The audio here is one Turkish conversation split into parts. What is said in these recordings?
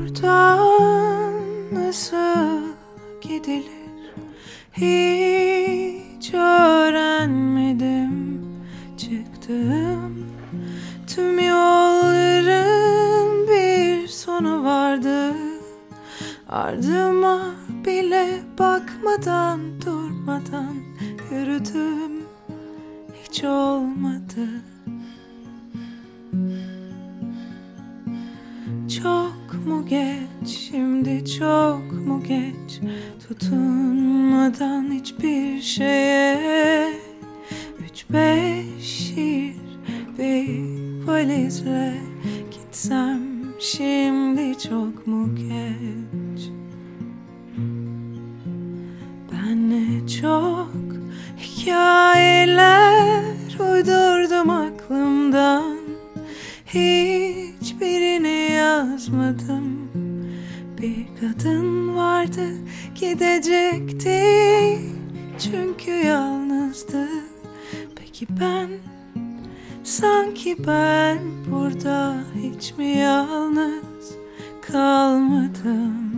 buradan nasıl gidilir hiç öğrenmedim. Çıktım tüm yolların bir sonu vardı. Ardıma bile bakmadan durmadan yürüdüm, hiç olmadı. Çok mu geç şimdi, çok mu geç, tutunmadan hiçbir şeye. 3-5 şiir bir valizle gitsem şimdi çok mu geç? Ben ne çok hikayeler uydurdum aklımdan, hiçbirini yazmadım. Bir kadın vardı, gidecekti çünkü yalnızdı. Peki ben, sanki ben burada hiç mi yalnız kalmadım?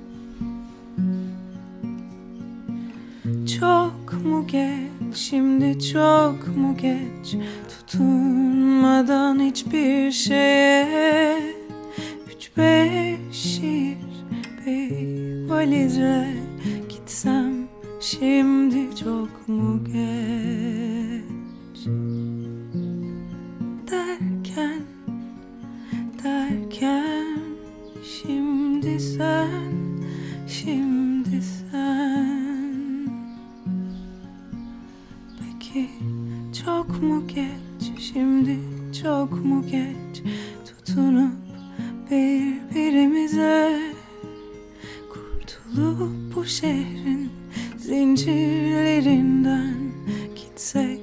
Çok mu geç şimdi, çok mu geç, tutunmadan hiçbir şeye. 3-5 şiir bir valizle gitsem şimdi çok mu geç? Derken şimdi sen, şimdi sen. Peki çok mu geç şimdi, çok mu geç, tutunup birbirimize, kurtulup bu şehrin zincirlerinden gitsek